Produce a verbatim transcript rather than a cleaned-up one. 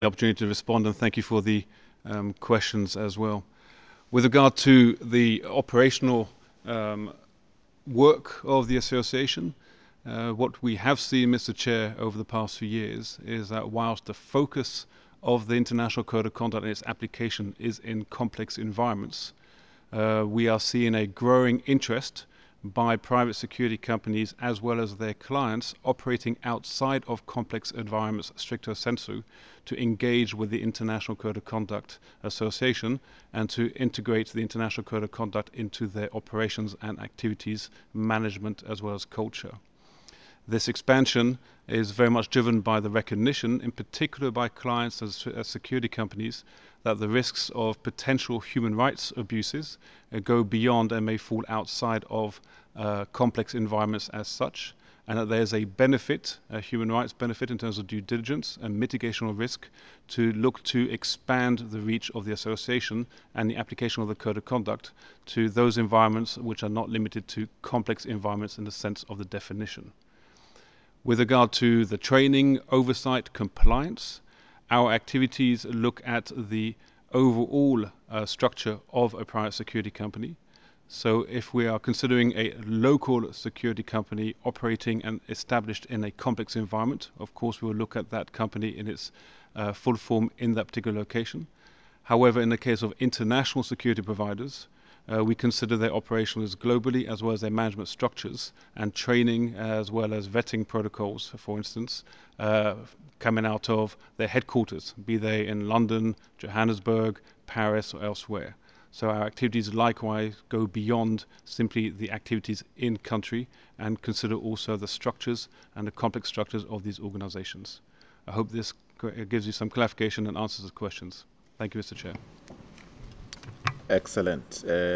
the opportunity to respond, and thank you for the um, questions as well. With regard to the operational um, work of the association, uh, what we have seen, Mister Chair, over the past few years is that whilst the focus of the International Code of Conduct and its application is in complex environments, uh, we are seeing a growing interest by private security companies as well as their clients operating outside of complex environments stricto sensu to engage with the International Code of Conduct Association and to integrate the International Code of Conduct into their operations and activities, management as well as culture. This expansion is very much driven by the recognition, in particular by clients as, as security companies, that the risks of potential human rights abuses uh, go beyond and may fall outside of uh, complex environments as such, and that there's a benefit, a human rights benefit in terms of due diligence and mitigation of risk to look to expand the reach of the association and the application of the Code of Conduct to those environments which are not limited to complex environments in the sense of the definition. With regard to the training, oversight, compliance, our activities look at the overall uh, structure of a private security company. So if we are considering a local security company operating and established in a complex environment, of course we will look at that company in its uh, full form in that particular location. However, in the case of international security providers, Uh, we consider their operations globally as well as their management structures and training as well as vetting protocols, for instance, uh, coming out of their headquarters, be they in London, Johannesburg, Paris or elsewhere. So our activities likewise go beyond simply the activities in country and consider also the structures and the complex structures of these organizations. I hope this gives you some clarification and answers the questions. Thank you, Mister Chair. Excellent. Uh,